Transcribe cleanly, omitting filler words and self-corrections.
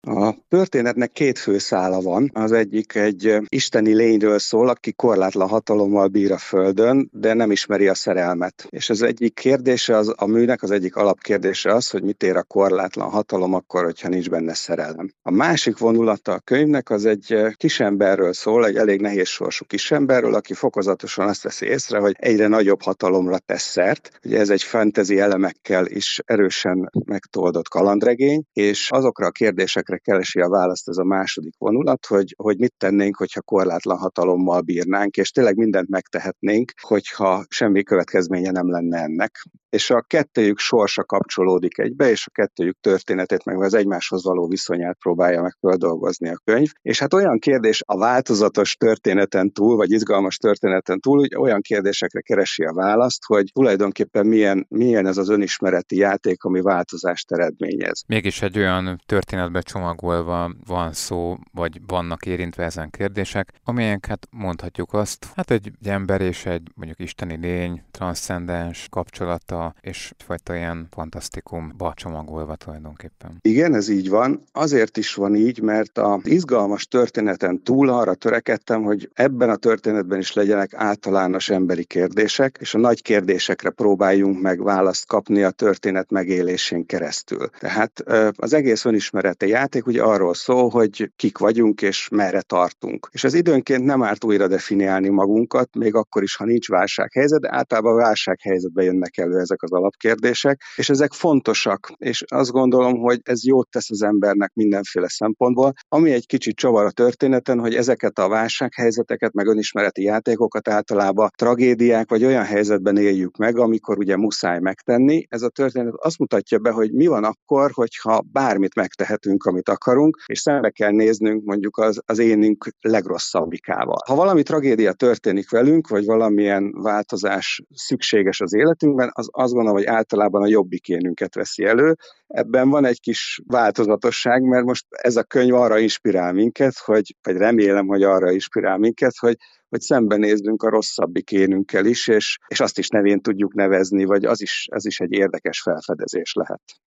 A történetnek két fő szála van. Az egyik egy isteni lényről szól, aki korlátlan hatalommal bír a földön, de nem ismeri a szerelmet. És az egyik kérdése a műnek, az egyik alapkérdése az, hogy mit ér a korlátlan hatalom akkor, hogyha nincs benne szerelem. A másik vonulata a könyvnek az egy kisemberről szól, egy elég nehéz sorsú kisemberről, aki fokozatosan azt veszi észre, hogy egyre nagyobb hatalomra tesz szert. Ugye ez egy fantasy elemekkel is erősen megtoldott kalandregény, és azokra a kérdésekre keresi a választ ez a második vonulat, hogy mit tennénk, hogyha korlátlan hatalommal bírnánk, és tényleg mindent megtehetnénk, hogyha semmi következménye nem lenne ennek. És a kettőjük sorsa kapcsolódik egybe, és a kettőjük történetét, meg az egymáshoz való viszonyát próbálja meg földolgozni a könyv. És hát olyan kérdés a változatos történeten túl, vagy izgalmas történeten túl, hogy olyan kérdésekre keresi a választ, hogy tulajdonképpen milyen ez az önismereti játék, ami változást eredményez. Mégis egy olyan történetbe csomagolva van szó, vagy vannak érintve ezen kérdések, amelyek hát mondhatjuk azt, hát egy ember és egy mondjuk isteni lény, transzcendens kapcsolata, és egyfajta ilyen fantasztikumba csomagolva tulajdonképpen. Igen, ez így van. Azért is van így, mert az izgalmas történeten túl arra törekedtem, hogy ebben a történetben is legyenek általános emberi kérdések, és a nagy kérdésekre próbáljunk meg választ kapni a történet megélésén keresztül. Tehát az egész önismereti játék ugye arról szól, hogy kik vagyunk és merre tartunk. És az időnként nem árt újra definiálni magunkat, még akkor is, ha nincs válsághelyzet, de általában válsághelyzetben jönnek elő ezek az alapkérdések, és ezek fontosak, és azt gondolom, hogy ez jót tesz az embernek mindenféle szempontból. Ami egy kicsit csavar a történeten, hogy ezeket a válsághelyzeteket, meg önismereti játékokat általában tragédiák vagy olyan helyzetben éljük meg, amikor ugye muszáj megtenni. Ez a történet azt mutatja be, hogy mi van akkor, hogyha bármit megtehetünk, amit akarunk, és szembe kell néznünk mondjuk az énünk legrosszabbikával. Ha valami tragédia történik velünk, vagy valamilyen változás szükséges az életünkben, az azt gondolom, hogy általában a jobbik énünket veszi elő. Ebben van egy kis változatosság, mert most ez a könyv arra inspirál minket, vagy remélem, hogy arra inspirál minket, hogy szembenézzünk a rosszabbik énünkkel is, és azt is nevén tudjuk nevezni, vagy az is egy érdekes felfedezés lehet.